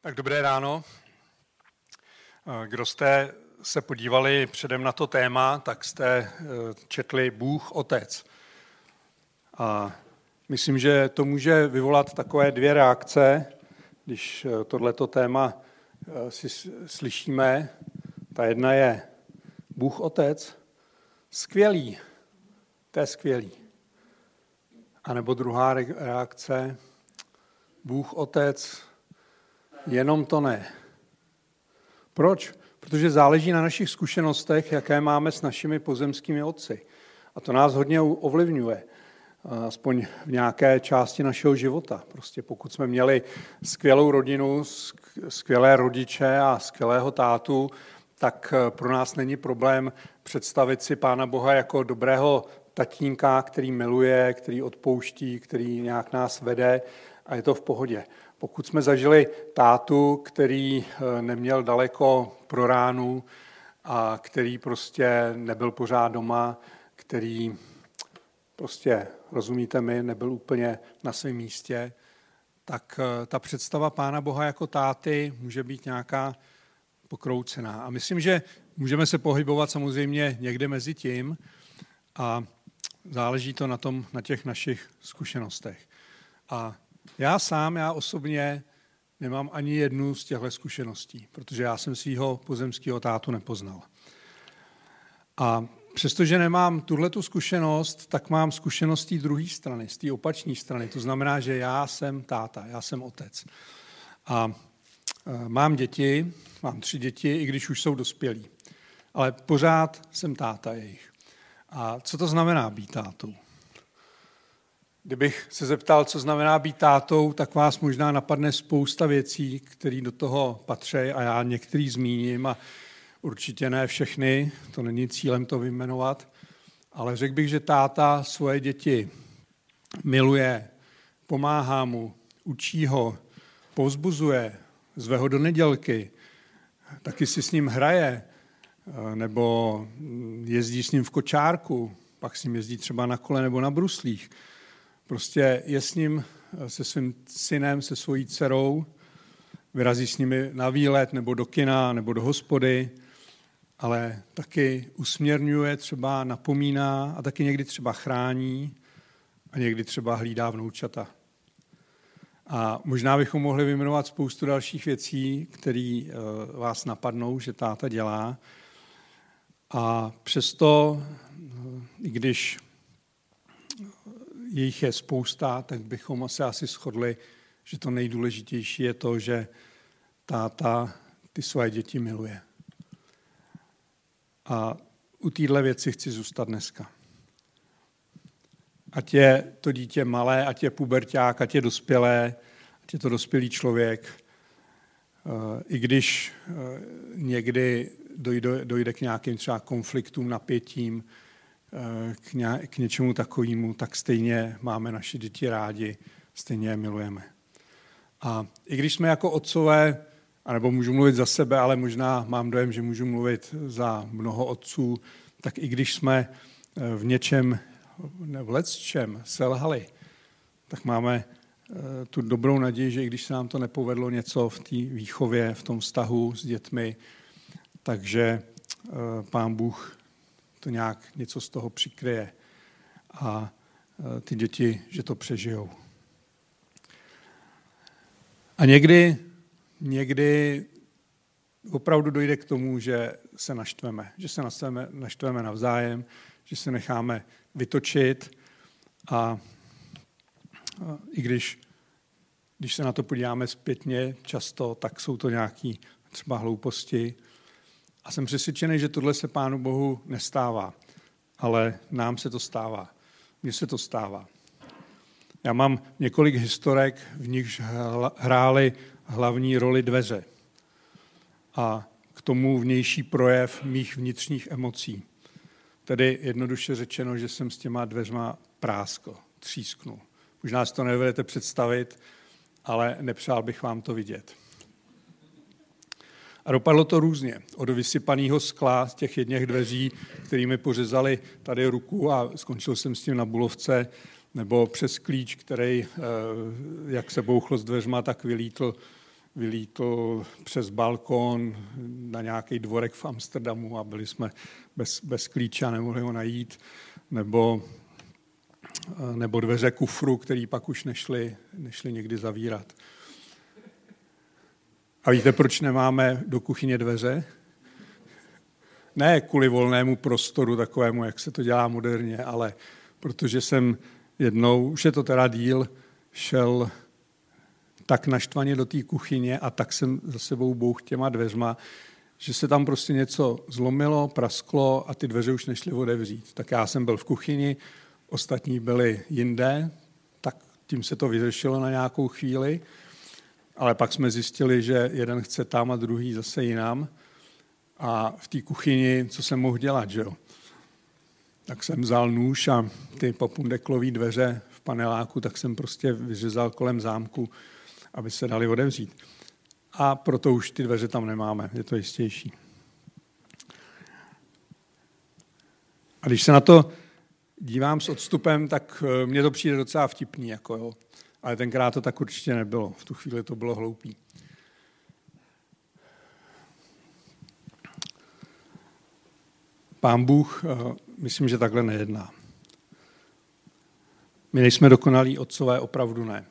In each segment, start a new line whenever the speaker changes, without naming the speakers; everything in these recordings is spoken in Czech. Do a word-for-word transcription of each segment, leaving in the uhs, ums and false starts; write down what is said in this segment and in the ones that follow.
Tak dobré ráno. Kdo jste se podívali předem na to téma, tak jste četli Bůh Otec. A myslím, že to může vyvolat takové dvě reakce, když tohleto téma si slyšíme. Ta jedna je Bůh Otec, skvělý, to je skvělý. A nebo druhá reakce, Bůh Otec, jenom to ne. Proč? Protože záleží na našich zkušenostech, jaké máme s našimi pozemskými otci. A to nás hodně ovlivňuje, aspoň v nějaké části našeho života. Prostě pokud jsme měli skvělou rodinu, skvělé rodiče a skvělého tátu, tak pro nás není problém představit si Pána Boha jako dobrého tatínka, který miluje, který odpouští, který nějak nás vede a je to v pohodě. Pokud jsme zažili tátu, který neměl daleko pro ránu a který prostě nebyl pořád doma, který prostě, rozumíte mi, nebyl úplně na svém místě, tak ta představa Pána Boha jako táty může být nějaká pokroucená. A myslím, že můžeme se pohybovat samozřejmě někde mezi tím a záleží to na tom, na těch našich zkušenostech. A já sám, já osobně nemám ani jednu z těchto zkušeností, protože já jsem svýho pozemského tátu nepoznal. A přestože nemám tuhletu zkušenost, tak mám zkušenost z té druhé strany, z té opačné strany. To znamená, že já jsem táta, já jsem otec. A mám děti, mám tři děti, i když už jsou dospělí. Ale pořád jsem táta jejich. A co to znamená být tátou? Kdybych se zeptal, co znamená být tátou, tak vás možná napadne spousta věcí, které do toho patří a já některý zmíním a určitě ne všechny, to není cílem to vyjmenovat, ale řekl bych, že táta svoje děti miluje, pomáhá mu, učí ho, povzbuzuje, zve ho do nedělky, taky si s ním hraje, nebo jezdí s ním v kočárku, pak s ním jezdí třeba na kole nebo na bruslích. Prostě je s ním, se svým synem, se svojí dcerou, vyrazí s nimi na výlet nebo do kina nebo do hospody, ale taky usměrňuje, třeba napomíná a taky někdy třeba chrání a někdy třeba hlídá vnoučata. A možná bychom mohli vyjmenovat spoustu dalších věcí, které vás napadnou, že táta dělá. A přesto, i když jejich je spousta, tak bychom se asi shodli, že to nejdůležitější je to, že táta ty své děti miluje. A u téhle věci chci zůstat dneska. Ať je to dítě malé, ať je puberťák, ať je dospělé, ať je to dospělý člověk, i když někdy dojde, dojde k nějakým třeba konfliktům, napětím, K, ně, k něčemu takovému, tak stejně máme naše děti rádi, stejně je milujeme. A i když jsme jako otcové, anebo můžu mluvit za sebe, ale možná mám dojem, že můžu mluvit za mnoho otců, tak i když jsme v něčem, v lecčem selhali, tak máme tu dobrou naději, že i když se nám to nepovedlo něco v té výchově, v tom vztahu s dětmi, takže Pán Bůh to nějak něco z toho přikryje a ty děti, že to přežijou. A někdy, někdy opravdu dojde k tomu, že se naštveme, že se naštveme, naštveme navzájem, že se necháme vytočit a, a i když, když se na to podíváme zpětně často, tak jsou to nějaké třeba hlouposti. A jsem přesvědčený, že tohle se Pánu Bohu nestává, ale nám se to stává. Mně se to stává. Já mám několik historek, v nichž hrály hlavní roli dveře a k tomu vnější projev mých vnitřních emocí. Tedy jednoduše řečeno, že jsem s těma dveřma práskl, třísknul. Možná si to nedovedete představit, ale nepřál bych vám to vidět. A dopadlo to různě. Od vysypaného skla z těch jedněch dveří, kterými pořezali tady ruku a skončil jsem s tím na Bulovce, nebo přes klíč, který, jak se bouchlo s dveřma, tak vylítl vylítl přes balkon na nějaký dvorek v Amsterdamu a byli jsme bez, bez klíče a nemohli ho najít, nebo, nebo dveře kufru, který pak už nešli, nešli někdy zavírat. A víte, proč nemáme do kuchyně dveře? Ne kvůli volnému prostoru takovému, jak se to dělá moderně, ale protože jsem jednou, už je to teda díl, šel tak naštvaně do té kuchyně a tak jsem za sebou bouch těma dveřma, že se tam prostě něco zlomilo, prasklo a ty dveře už nešly otevřít. Tak já jsem byl v kuchyni, ostatní byli jinde, tak tím se to vyřešilo na nějakou chvíli, ale pak jsme zjistili, že jeden chce tam a druhý zase jinam. A v té kuchyni, co jsem mohl dělat, že jo? Tak jsem vzal nůž a ty popundeklový dveře v paneláku, tak jsem prostě vyřezal kolem zámku, aby se dali otevřít. A proto už ty dveře tam nemáme, je to jistější. A když se na to dívám s odstupem, tak mně to přijde docela vtipný, jako jo. Ale tenkrát to tak určitě nebylo, v tu chvíli to bylo hloupý. Pán Bůh, myslím, že takhle nejedná. My nejsme dokonalí otcové, opravdu ne.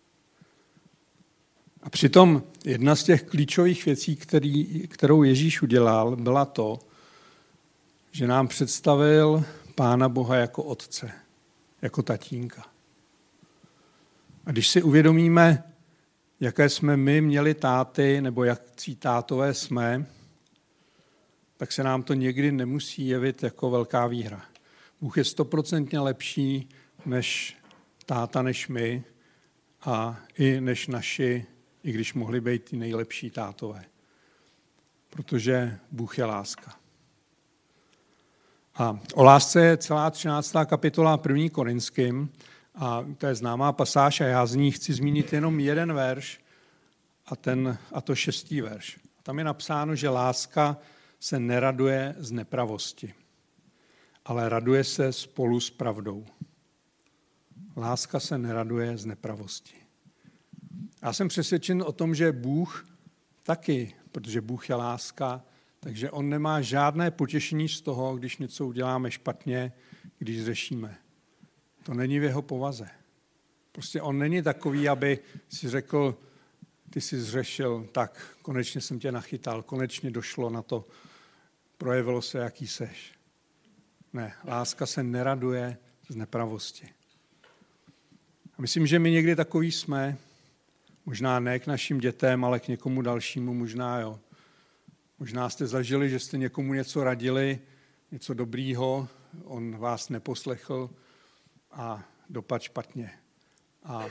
A přitom jedna z těch klíčových věcí, který, kterou Ježíš udělal, byla to, že nám představil Pána Boha jako otce, jako tatínka. A když si uvědomíme, jaké jsme my měli táty, nebo jakcí tátové jsme, tak se nám to někdy nemusí jevit jako velká výhra. Bůh je stoprocentně lepší než táta, než my a i než naši, i když mohli být ty nejlepší tátové. Protože Bůh je láska. A o lásce je celá třináctá kapitola první Korinským a to je známá pasáž a já z ní chci zmínit jenom jeden verš a, ten, a to šestý verš. Tam je napsáno, že láska se neraduje z nepravosti, ale raduje se spolu s pravdou. Láska se neraduje z nepravosti. Já jsem přesvědčen o tom, že Bůh taky, protože Bůh je láska, takže on nemá žádné potěšení z toho, když něco uděláme špatně, když řešíme. To není v jeho povaze. Prostě on není takový, aby si řekl, ty jsi zřešil, tak konečně jsem tě nachytal, konečně došlo na to, projevilo se, jaký seš. Ne, láska se neraduje z nepravosti. A myslím, že my někdy takový jsme, možná ne k našim dětem, ale k někomu dalšímu, možná jo. Možná jste zažili, že jste někomu něco radili, něco dobrýho, on vás neposlechl a dopadl špatně. A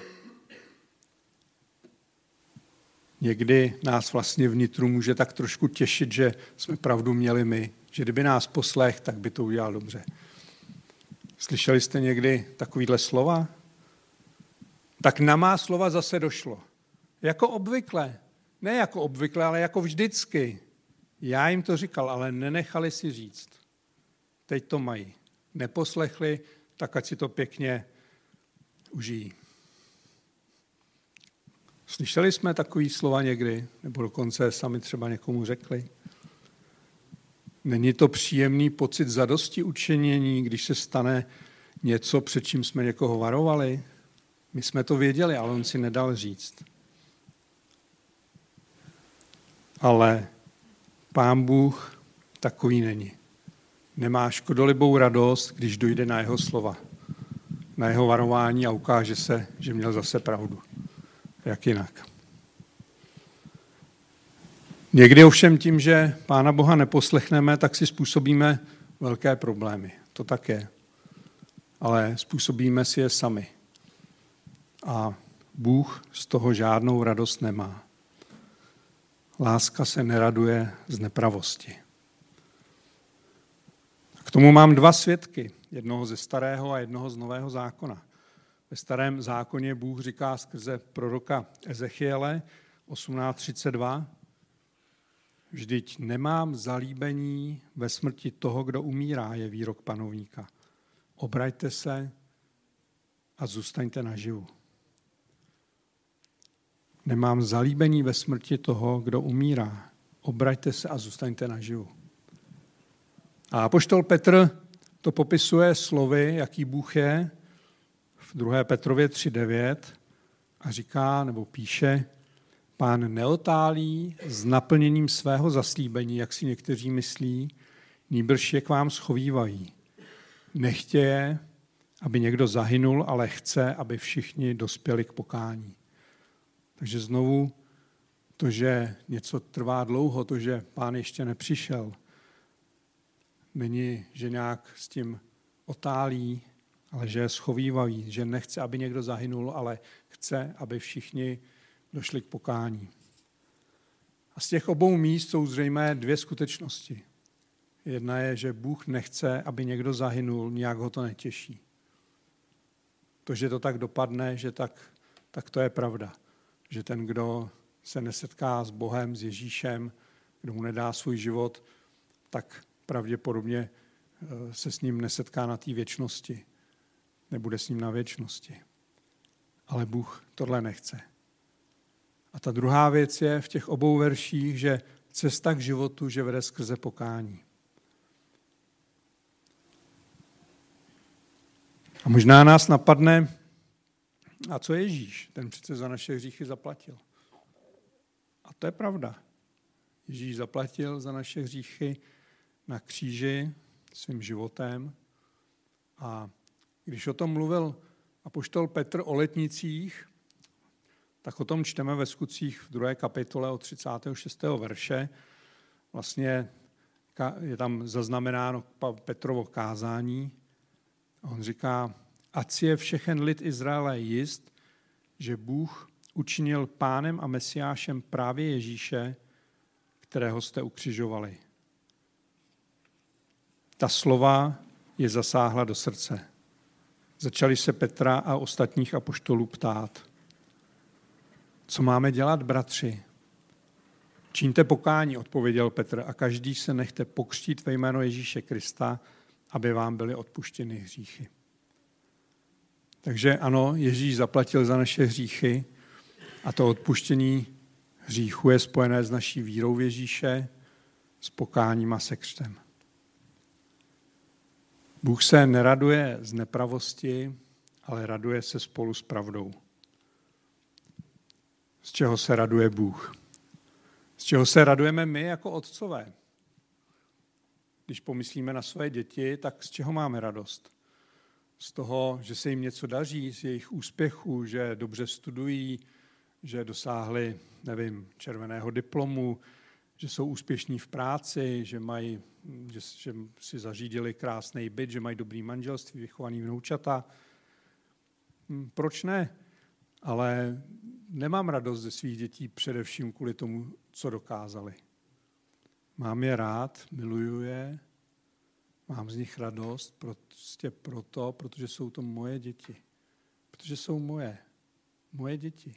někdy nás vlastně vnitru může tak trošku těšit, že jsme pravdu měli my, že kdyby nás poslech, tak by to udělal dobře. Slyšeli jste někdy takovýhle slova? Tak na má slova zase došlo. Jako obvykle. Ne jako obvykle, ale jako vždycky. Já jim to říkal, ale nenechali si říct. Teď to mají. Neposlechli, tak ať si to pěkně užijí. Slyšeli jsme takový slova někdy, nebo dokonce sami třeba někomu řekli? Není to příjemný pocit zadosti učinění, když se stane něco, před čím jsme někoho varovali? My jsme to věděli, ale on si nedal říct. Ale Pán Bůh takový není. Nemá škodolibou radost, když dojde na jeho slova, na jeho varování a ukáže se, že měl zase pravdu. Jak jinak. Někdy ovšem tím, že Pána Boha neposlechneme, tak si způsobíme velké problémy. To tak je. Ale způsobíme si je sami. A Bůh z toho žádnou radost nemá. Láska se neraduje z nepravosti. K tomu mám dva svědky, jednoho ze starého a jednoho z nového zákona. Ve starém zákoně Bůh říká skrze proroka Ezechiele osmnáct třicet dva, vždyť nemám zalíbení ve smrti toho, kdo umírá, je výrok panovníka. Obraťte se a zůstaňte naživu. Nemám zalíbení ve smrti toho, kdo umírá. Obraťte se a zůstaňte naživu. A apoštol Petr to popisuje slovy, jaký Bůh je, v druhé Petrově tři devět a říká, nebo píše, Pán neotálí s naplněním svého zaslíbení, jak si někteří myslí, nýbrž je k vám schovývají. Nechtěje, aby někdo zahynul, ale chce, aby všichni dospěli k pokání. Takže znovu to, že něco trvá dlouho, to, že Pán ještě nepřišel, není, že nějak s tím otálí, ale že je schovývavý, že nechce, aby někdo zahynul, ale chce, aby všichni došli k pokání. A z těch obou míst jsou zřejmé dvě skutečnosti. Jedna je, že Bůh nechce, aby někdo zahynul, nijak ho to netěší. To, že to tak dopadne, že tak, tak to je pravda. Že ten, kdo se nesetká s Bohem, s Ježíšem, kdo mu nedá svůj život, tak pravděpodobně se s ním nesetká na té věčnosti. Nebude s ním na věčnosti. Ale Bůh tohle nechce. A ta druhá věc je v těch obou verších, že cesta k životu, že vede skrze pokání. A možná nás napadne, a co Ježíš? Ten přece za naše hříchy zaplatil. A to je pravda. Ježíš zaplatil za naše hříchy na kříži svým životem. A když o tom mluvil apoštol Petr o letnicích, tak o tom čteme ve Skutcích v druhé kapitole od třicátého šestého verše. Vlastně je tam zaznamenáno Petrovo kázání. A on říká, ať si je všechen lid Izraele jist, že Bůh učinil pánem a mesiášem právě Ježíše, kterého jste ukřižovali. Ta slova je zasáhla do srdce. Začali se Petra a ostatních apoštolů ptát. Co máme dělat, bratři? Čiňte pokání, odpověděl Petr, a každý se nechte pokřtít ve jméno Ježíše Krista, aby vám byly odpuštěny hříchy. Takže ano, Ježíš zaplatil za naše hříchy a to odpuštění hříchu je spojené s naší vírou v Ježíše, s pokáním a se křtem. Bůh se neraduje z nepravosti, ale raduje se spolu s pravdou. Z čeho se raduje Bůh? Z čeho se radujeme my jako otcové? Když pomyslíme na své děti, tak z čeho máme radost? Z toho, že se jim něco daří, z jejich úspěchů, že dobře studují, že dosáhli, nevím, červeného diplomu, že jsou úspěšní v práci, že, mají, že, že si zařídili krásný byt, že mají dobrý manželství, vychovaný vnoučata. Proč ne? Ale nemám radost ze svých dětí především kvůli tomu, co dokázali. Mám je rád, miluju je, mám z nich radost prostě proto, protože jsou to moje děti. Protože jsou moje. Moje děti.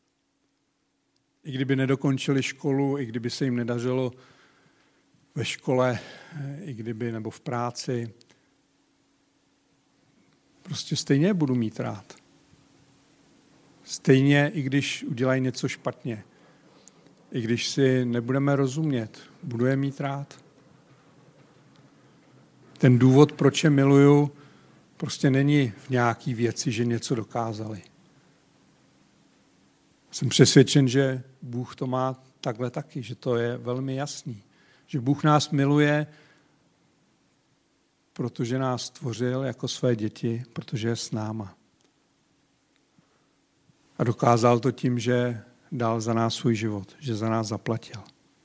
I kdyby nedokončili školu, i kdyby se jim nedařilo ve škole, i kdyby nebo v práci, prostě stejně budu mít rád. Stejně, i když udělají něco špatně. I když si nebudeme rozumět, budu je mít rád. Ten důvod, proč je miluju, prostě není v nějaký věci, že něco dokázali. Jsem přesvědčen, že Bůh to má takhle taky, že to je velmi jasný. Že Bůh nás miluje, protože nás stvořil jako své děti, protože je s náma. A dokázal to tím, že dal za nás svůj život, že za nás zaplatil.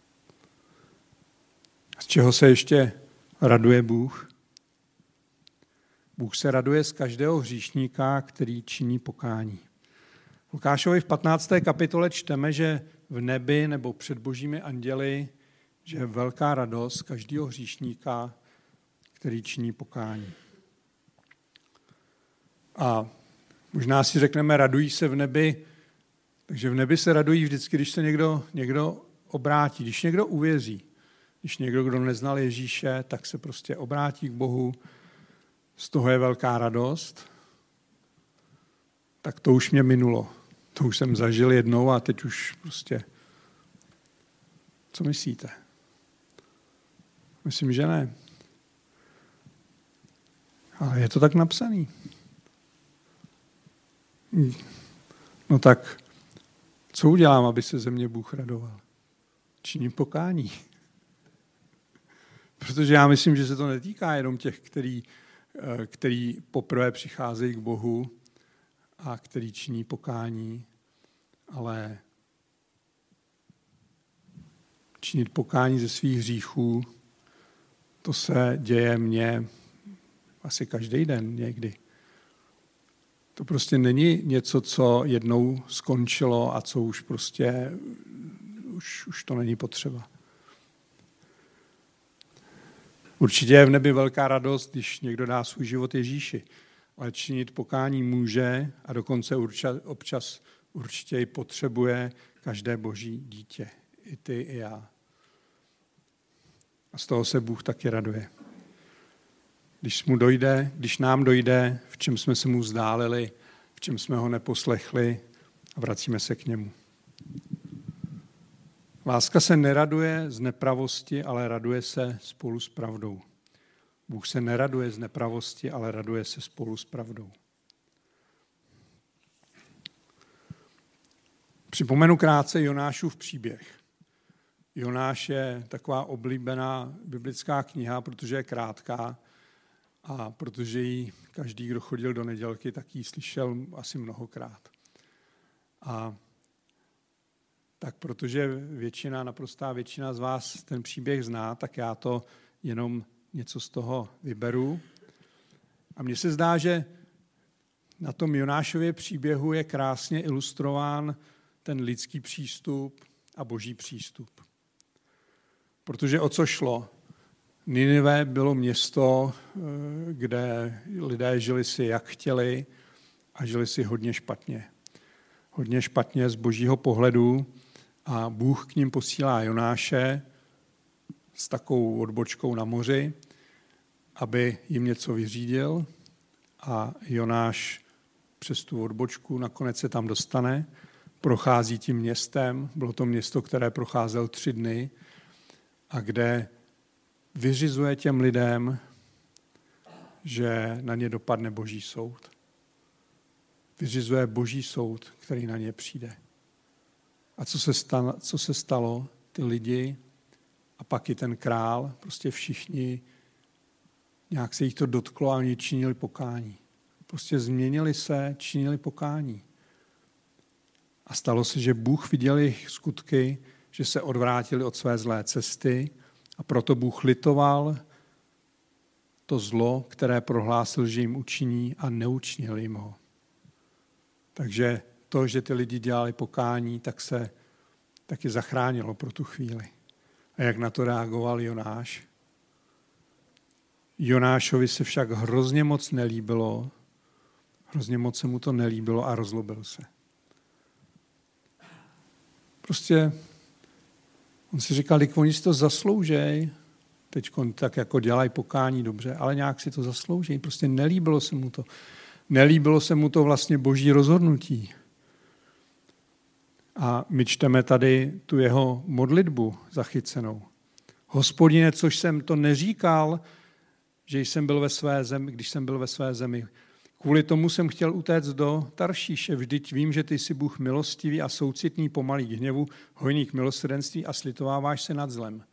Z čeho se ještě raduje Bůh? Bůh se raduje z každého hříšníka, který činí pokání. V Lukášovi v patnácté kapitole čteme, že v nebi nebo před božími anděli, že je velká radost každého hříšníka, který činí pokání. A možná si řekneme, radují se v nebi, takže v nebi se radují vždycky, když se někdo, někdo obrátí, když někdo uvěří. Když někdo, kdo neznal Ježíše, tak se prostě obrátí k Bohu, z toho je velká radost, tak to už mě minulo. To už jsem zažil jednou a teď už prostě... Co myslíte? Myslím, že ne. Ale je to tak napsaný. No tak, co udělám, aby se ze mě Bůh radoval? Činím pokání. Protože já myslím, že se to netýká jenom těch, který, který poprvé přicházejí k Bohu a který činí pokání, ale činit pokání ze svých hříchů, to se děje mně asi každý den někdy. To prostě není něco, co jednou skončilo a co už prostě, už, už to není potřeba. Určitě je v nebi velká radost, když někdo dá svůj život Ježíši, ale činit pokání může a dokonce občas určitě i potřebuje každé boží dítě. I ty, i já. A z toho se Bůh taky raduje. Když mu dojde, když nám dojde, v čem jsme se mu vzdálili, v čem jsme ho neposlechli a vracíme se k němu. Láska se neraduje z nepravosti, ale raduje se spolu s pravdou. Bůh se neraduje z nepravosti, ale raduje se spolu s pravdou. Připomenu krátce Jonášův příběh. Jonáš je taková oblíbená biblická kniha, protože je krátká a protože ji každý, kdo chodil do nedělky, tak ji slyšel asi mnohokrát. A tak protože většina, naprostá většina z vás ten příběh zná, tak já to jenom něco z toho vyberu. A mně se zdá, že na tom Jonášově příběhu je krásně ilustrován ten lidský přístup a boží přístup. Protože o co šlo? Ninive bylo město, kde lidé žili si jak chtěli a žili si hodně špatně. Hodně špatně z božího pohledu a Bůh k ním posílá Jonáše s takovou odbočkou na moři, aby jim něco vyřídil a Jonáš přes tu odbočku nakonec se tam dostane, prochází tím městem, bylo to město, které procházel tři dny a kde vyřizuje těm lidem, že na ně dopadne boží soud. Vyřizuje boží soud, který na ně přijde. A co se stalo? Co se stalo? Ty lidi a pak i ten král, prostě všichni, nějak se jich to dotklo a oni činili pokání. Prostě změnili se, činili pokání. A stalo se, že Bůh viděl jejich skutky, že se odvrátili od své zlé cesty a proto Bůh litoval to zlo, které prohlásil, že jim učiní a neučinil jim ho. Takže to, že ty lidi dělali pokání, tak se taky zachránilo pro tu chvíli. A jak na to reagoval Jonáš? Jonášovi se však hrozně moc nelíbilo, hrozně moc se mu to nelíbilo a rozlobil se. Prostě on si říkal, že oni si to zasloužej, teď tak jako dělají pokání dobře, ale nějak si to zaslouží. Prostě nelíbilo se mu to. Nelíbilo se mu to vlastně boží rozhodnutí. A my čteme tady tu jeho modlitbu zachycenou. Hospodine, což jsem to neříkal, že jsem byl ve své zemi, když jsem byl ve své zemi. Kvůli tomu jsem chtěl utéct do Taršíše. Vždyť vím, že ty jsi Bůh milostivý a soucitný, pomalý k hněvu, hojný k milosrdenství a slitováváš se nad zlem.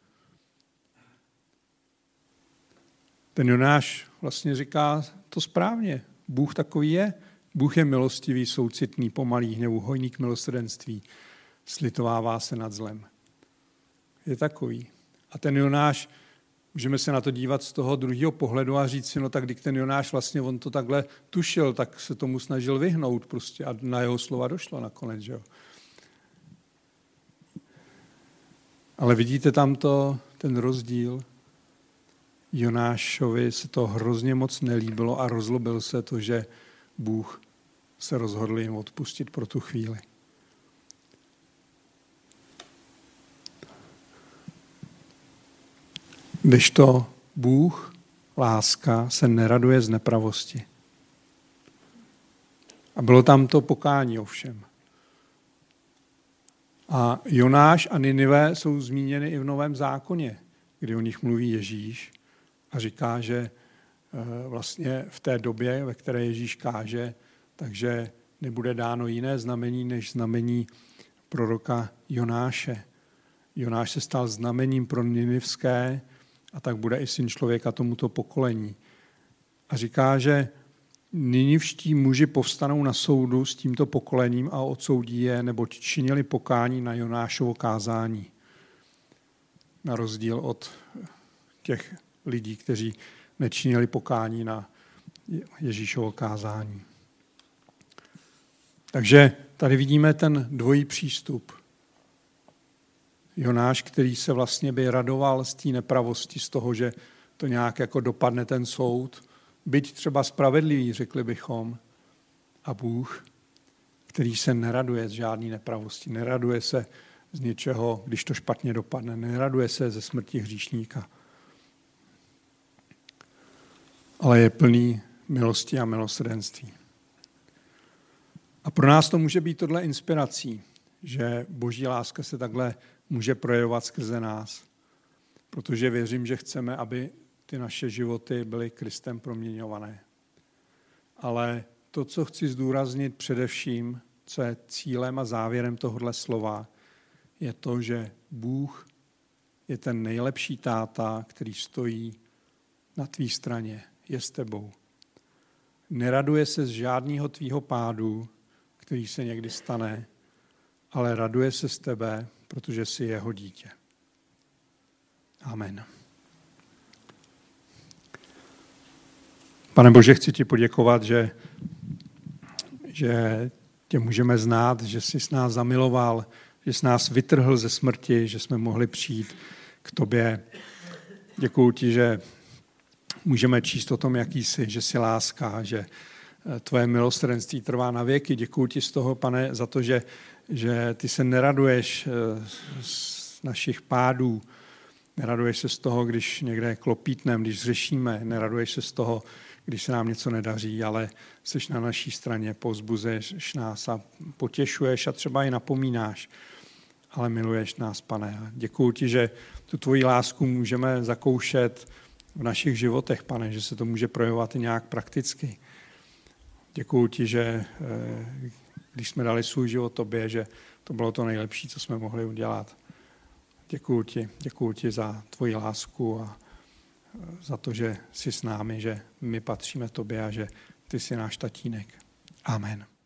Ten Jonáš vlastně říká to správně. Bůh takový je. Bůh je milostivý, soucitný, pomalý hněvu, hojný k milosrdenství, slitovává se nad zlem. Je takový. A ten Jonáš, můžeme se na to dívat z toho druhého pohledu a říct si, no tak když ten Jonáš vlastně, on to takhle tušil, tak se tomu snažil vyhnout prostě a na jeho slova došlo nakonec, že jo. Ale vidíte tam to, ten rozdíl? Jonášovi se to hrozně moc nelíbilo a rozlobil se to, že Bůh se rozhodl jim odpustit pro tu chvíli. Kdežto Bůh, láska, se neraduje z nepravosti. A bylo tam to pokání ovšem. A Jonáš a Ninive jsou zmíněny i v Novém zákoně, kdy o nich mluví Ježíš a říká, že vlastně v té době, ve které Ježíš káže, takže nebude dáno jiné znamení, než znamení proroka Jonáše. Jonáš se stal znamením pro ninivské a tak bude i syn člověka tomuto pokolení. A říká, že ninivští muži povstanou na soudu s tímto pokolením a odsoudí je, neboť činili pokání na Jonášovo kázání. Na rozdíl od těch lidí, kteří nečinili pokání na Ježíšovo kázání. Takže tady vidíme ten dvojí přístup. Jonáš, který se vlastně by radoval z té nepravosti, z toho, že to nějak jako dopadne ten soud, byť třeba spravedlivý, řekli bychom, a Bůh, který se neraduje z žádné nepravosti, neraduje se z něčeho, když to špatně dopadne, neraduje se ze smrti hříšníka, ale je plný milosti a milosrdenství. A pro nás to může být tohle inspirací, že boží láska se takhle může projevovat skrze nás, protože věřím, že chceme, aby ty naše životy byly Kristem proměňované. Ale to, co chci zdůraznit především, co je cílem a závěrem tohohle slova, je to, že Bůh je ten nejlepší táta, který stojí na tvý straně, je s tebou. Neraduje se z žádného tvýho pádu, který se někdy stane, ale raduje se z tebe, protože jsi jeho dítě. Amen. Pane Bože, chci ti poděkovat, že, že tě můžeme znát, že jsi s nás zamiloval, že jsi nás vytrhl ze smrti, že jsme mohli přijít k tobě. Děkuju ti, že můžeme číst o tom, jaký jsi, že jsi láska, že tvoje milosrdenství trvá na věky. Děkuju ti z toho, Pane, za to, že, že ty se neraduješ z našich pádů, neraduješ se z toho, když někde klopítnem, když zřešíme, neraduješ se z toho, když se nám něco nedaří, ale jsi na naší straně, povzbuzuješ nás a potěšuješ a třeba i napomínáš, ale miluješ nás, Pane. Děkuju ti, že tu tvoji lásku můžeme zakoušet v našich životech, Pane, že se to může projevovat i nějak prakticky. Děkuju ti, že když jsme dali svůj život tobě, že to bylo to nejlepší, co jsme mohli udělat. Děkuju ti, děkuju ti za tvoji lásku a za to, že jsi s námi, že my patříme tobě a že ty jsi náš tatínek. Amen.